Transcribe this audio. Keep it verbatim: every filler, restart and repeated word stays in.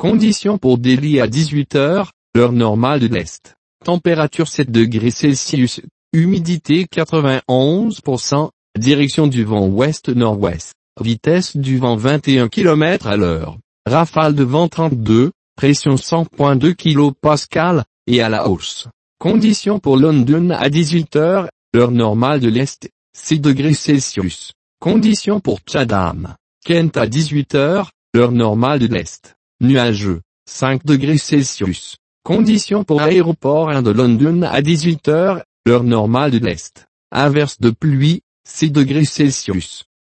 Conditions pour Delhi à dix-huit heures, heure normale de l'Est. Température sept degrés Celsius, humidité quatre-vingt-onze pour cent, direction du vent ouest-nord-ouest, vitesse du vent vingt et un kilomètres à l'heure, rafale de vent trente-deux, pression cent virgule deux kilopascales, et à la hausse. Conditions pour London à dix-huit heures, heure normale de l'Est, six degrés Celsius. Conditions pour Chatham, Kent à dix-huit heures, heure normale de l'Est, nuageux, cinq degrés Celsius. Conditions pour Aéroport un de London à dix-huit heures, heure normale de l'Est, averse de pluie, six degrés Celsius.